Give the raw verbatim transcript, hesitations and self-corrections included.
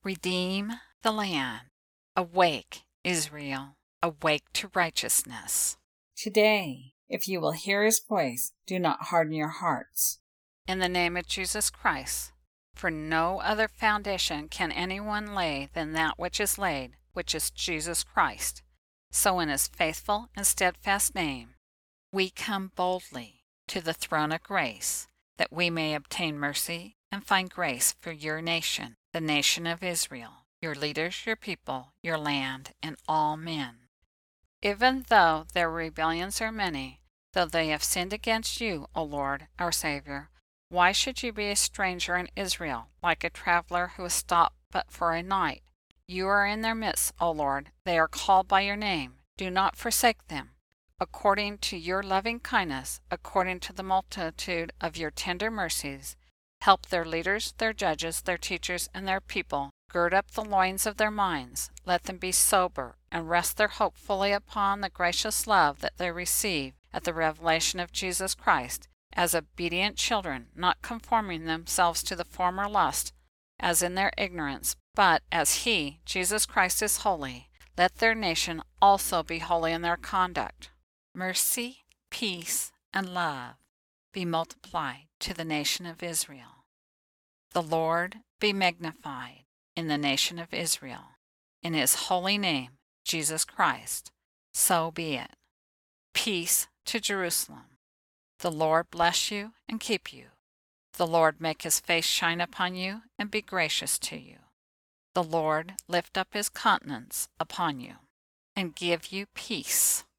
Redeem the land. Awake, Israel. Awake to righteousness. Today, if you will hear his voice, do not harden your hearts. In the name of Jesus Christ, for no other foundation can anyone lay than that which is laid, which is Jesus Christ. So in his faithful and steadfast name, we come boldly to the throne of grace, that we may obtain mercy and find grace for your nation, the nation of Israel, your leaders, your people, your land, and all men. Even though their rebellions are many, though they have sinned against you, O Lord, our Savior, why should you be a stranger in Israel, like a traveler who has stopped but for a night? You are in their midst, O Lord. They are called by your name. Do not forsake them. According to your loving kindness, according to the multitude of your tender mercies, help their leaders, their judges, their teachers, and their people. Gird up the loins of their minds. Let them be sober, and rest their hope fully upon the gracious love that they receive at the revelation of Jesus Christ, as obedient children, not conforming themselves to the former lust, as in their ignorance, but as He, Jesus Christ, is holy, let their nation also be holy in their conduct. Mercy, peace, and love be multiplied to the nation of Israel. The Lord be magnified in the nation of Israel. In his holy name, Jesus Christ, so be it. Peace to Jerusalem. The Lord bless you and keep you. The Lord make his face shine upon you and be gracious to you. The Lord lift up his countenance upon you and give you peace.